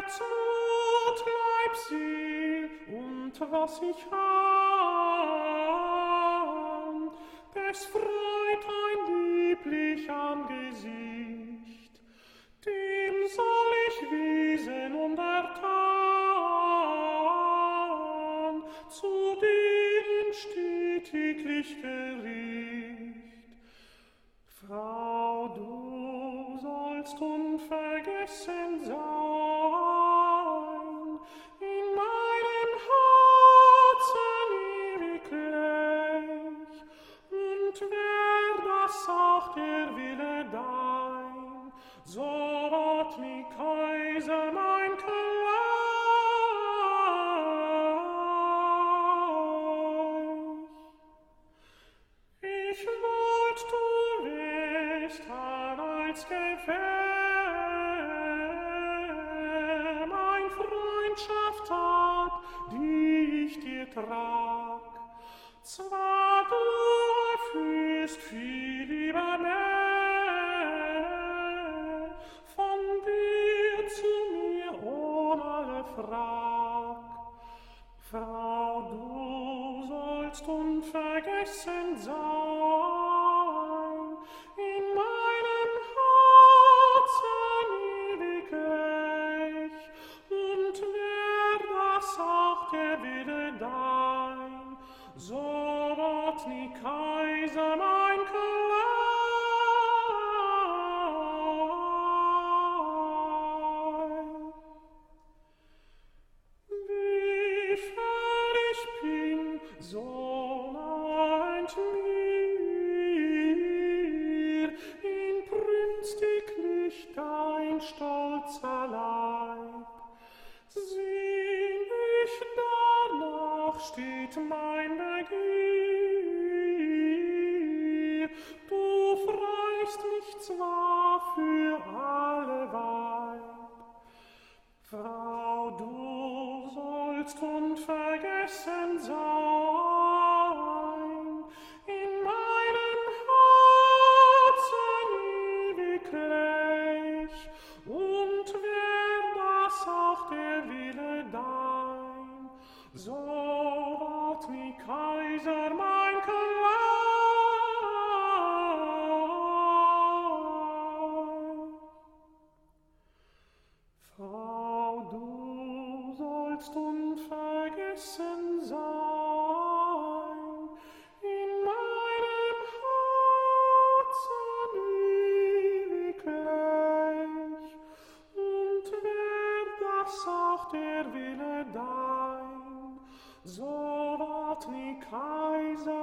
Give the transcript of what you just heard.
Herz und Leib, Seel und was ich han, des freut ein lieblich Angesicht, dem soll ich wiesen und ertan, zu denen steht täglich Gericht. Frau, du sollst unvergessen sein, in meinem Herzen ewig gleich, und wär das auch der Wille dein, so ward mi Kaiser mein Gleich. Ich wollt, du wärst als Gefähr mein Freundschaft ab, die ich dir trag. Zwar du erführst viel lieber mehr von dir zu mir ohne alle Frag. Frau, du sollst unvergessen sein, in meinem Herzen ewig gleich, und wär das auch der Wille dein, so ward nie Kaiser mein Gleich. Wie fern ich bin, so naht mir, inbrünstiglich dein stolzer Leib. Sehn ich danach, steht mein Begier, du freust mich zwar für alle Weib. Frau, du sollst unvergessen sein, in meinem Herzen ewig gleich, und wär das auch der Wille dein, so ward mi Kaiser mein Gleich. Frau, du sollst unvergessen sein, in meinem Herzen ewig gleich, und wär das auch der Wille dein, so ward nie Kaiser